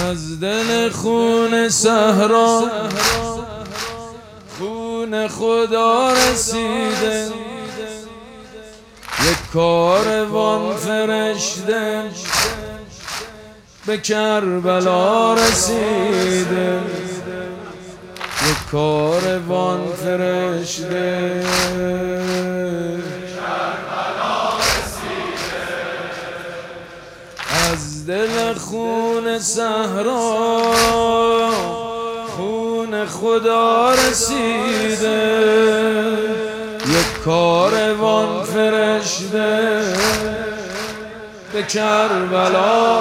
از دل خون صحرا خون خدا رسیده، یک کاروان فرشته به کربلا رسیده، یک کاروان فرشته از دل خون صحرا خون خدا رسیده، یک کاروان فرشته به کربلا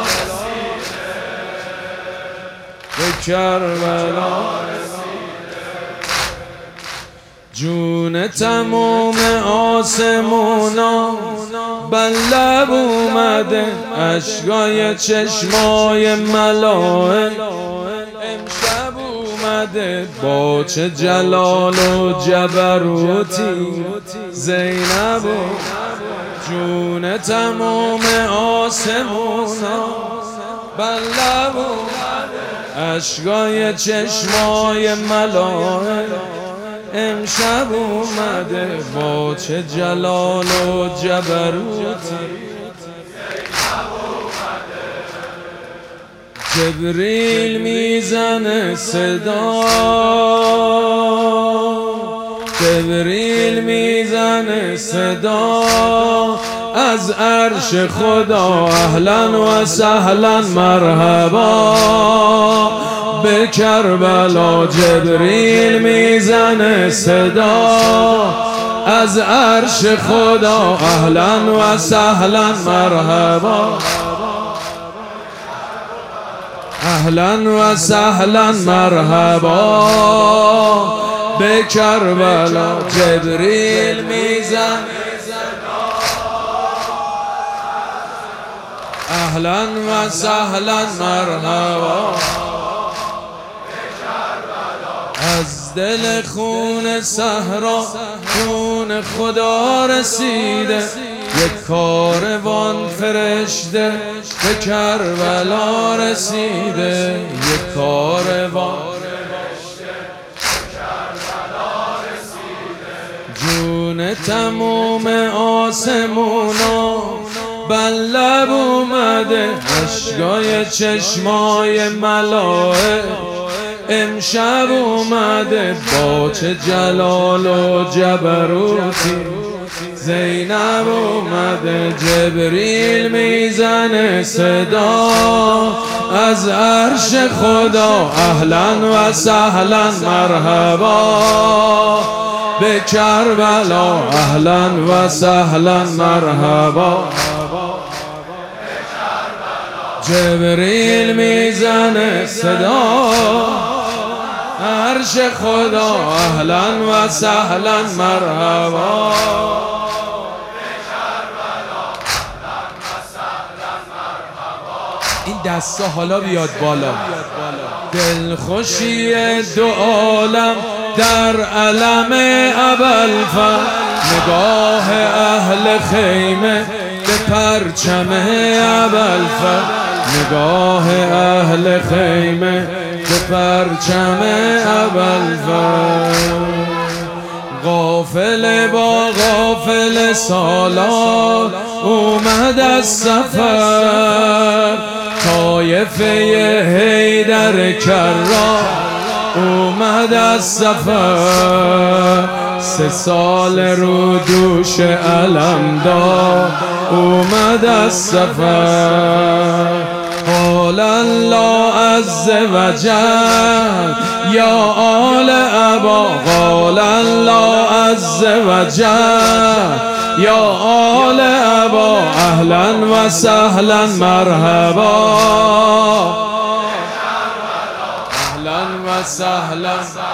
به کربلا جون تموم آسمونا بر لب اومده، اشکای چشمای ملائک امشب اومده، با چه جلال و جبروتی زینب جون تموم آسمونا بر لب اومده، اشکای چشمای ملائک امشب اومده، با چه جلال و جبروتی جبریل میزنه صدا، جبریل میزنه صدا از عرش خدا، اهلا و سهلا مرحبا به کربلا. جبریل میزنه صدا از عرش خدا، اهلا و سهلا مرحبا، اهلا و سهلا مرحبا به کربلا. جبریل میزنه اهلا و سهلا مرحبا از دل خون صحرا خون خدا رسیده، یک کاروان فرشته به کربلا رسیده، یک کاروان فرشته به کربلا رسیده، جون تموم آسمونا بر لب اومده، اشکای چشمای ملائک امشب اومده، با چه جلال و جبروتی زینب اومده. جبریل میزنه صدا از عرش خدا، اهلا و سهلا مرحبا به کربلا، اهلا و سهلا مرحبا. جبریل میزنه صدا عرش خدا، اهلا و سهلا مرحبا این دستا حالا بیاد بالا. دلخوشی دو عالم در علم ابوالفضل، نگاه اهل خیمه به پرچم ابوالفضل، نگاه اهل خیمه به پرچم ابوالفضل. غافل با غافل سالار اومد از سفر، طایفه حیدر کرار اومد از سفر، 3 سال رو دوش علمدار اومد از سفر. قال الله عز وجل یا آل ابا، قال الله عز وجل یا آل ابا، اهلا و سهلا مرحبا، اهلا و سهلا.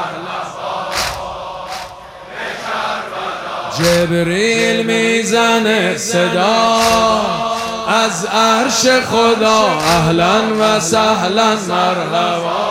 جبریل میزنه صدا از عرش خدا، اهلا و سهلا مرحبا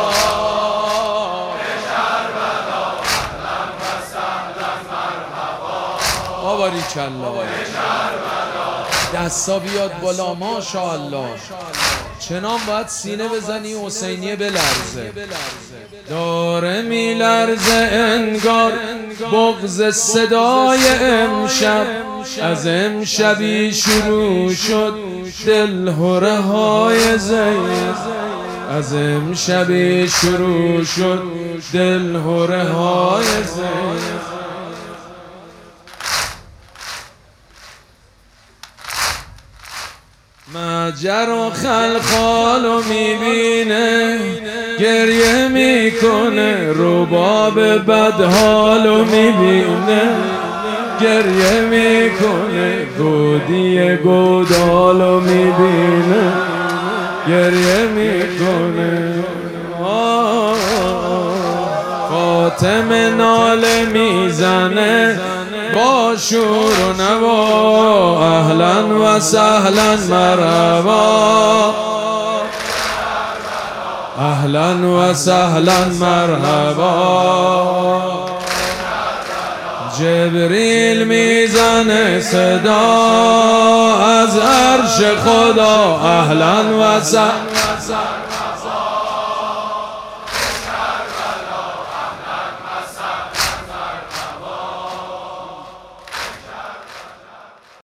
باریکالله. دستا بیاد بالا ماشاءالله. چنان باید سینه بزنی حسینیه بلرزه. داره میلرزه انگار بغض صدای امشب، از امشبی شروع شد دلهره های زید، از امشبی شروع شد دلهره های زید. مجر و خلخالو میبینه گریه میکنه، رباب بدحالو میبینه گریه میکنه، گودی گودالو میبینه گریه میکنه. فاطمه ناله میزنه با شور و نوا، اهلا و سهلا مرحبا، اهلا و سهلا مرحبا. جبریل میزنه صدا از عرش خدا، اهلا و سهلا